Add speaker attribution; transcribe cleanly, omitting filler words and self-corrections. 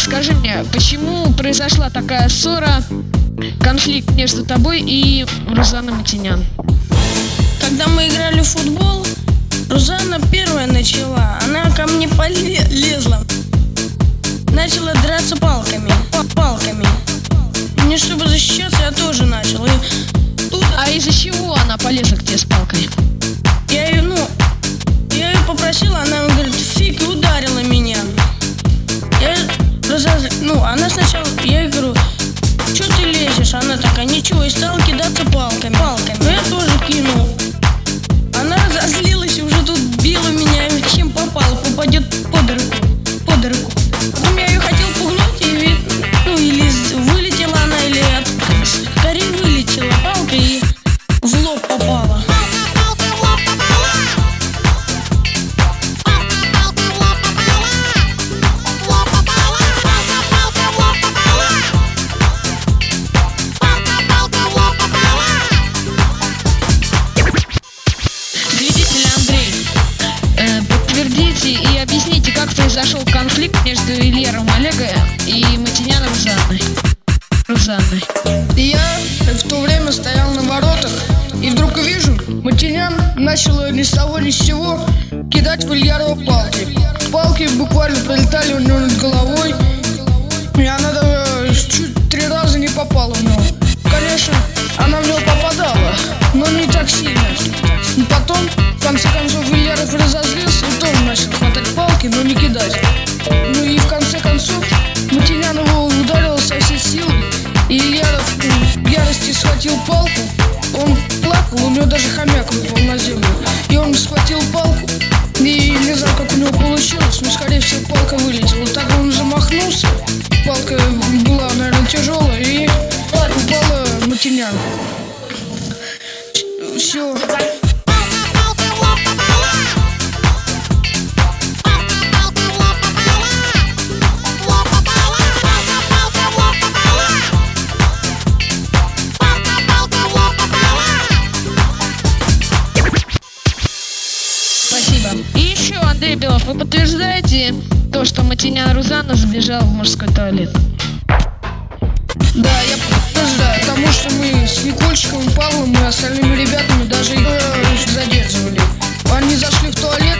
Speaker 1: скажи мне, почему произошла такая ссора, конфликт между тобой и Рузанной Матинян?
Speaker 2: Когда мы играли в футбол, Рузанна первая начала. Она ко мне полезла. Начала драться палками. Мне, чтобы защищаться, я тоже начал.
Speaker 1: А из-за чего она полезла к тебе с палкой?
Speaker 2: Я ее попросила, она говорит, фиг, и ударила меня. Она сначала, я ей говорю, что ты лезешь? Она такая, ничего, и стала кидаться палками. Но я тоже кинул. Она разозлилась и уже тут била меня, чем попало, попадет под руку. Потом я ее хотел пугнуть, или вылетела она, или скорее вылетела палка и в лоб попала.
Speaker 1: Подтвердите и объясните, как произошел конфликт между Ильяром Олегом и Матинян Рузанной.
Speaker 3: Я в то время стоял на воротах и вдруг вижу, Матинян начала ни с того ни с сего кидать в Ильярова палки. Палки буквально пролетали у него над головой, и она чуть 3 раза не попала в него. Конечно, она в него попадала, но не так сильно. Потом, в конце концов, Ильяров разозлился и тоже начал хватать палки, но не кидать. И в конце концов Матинян его ударила со всей силы, и Ильяров в ярости схватил палку. Он плакал, у него даже хомяк выпал на землю. И он схватил палку, и не знаю, как у него получилось, но, скорее всего, палка вылетела. Так он замахнулся, палка была, наверное, тяжелая, и упала Матинян. Все.
Speaker 1: Спасибо. И еще, Андрей Белов, вы подтверждаете то, что Матинян Рузанна забежала в мужской туалет?
Speaker 3: Да, я подтверждаю, потому что мы с Никольчиком, Павлом и остальными ребятами даже их задерживали. Они зашли в туалет.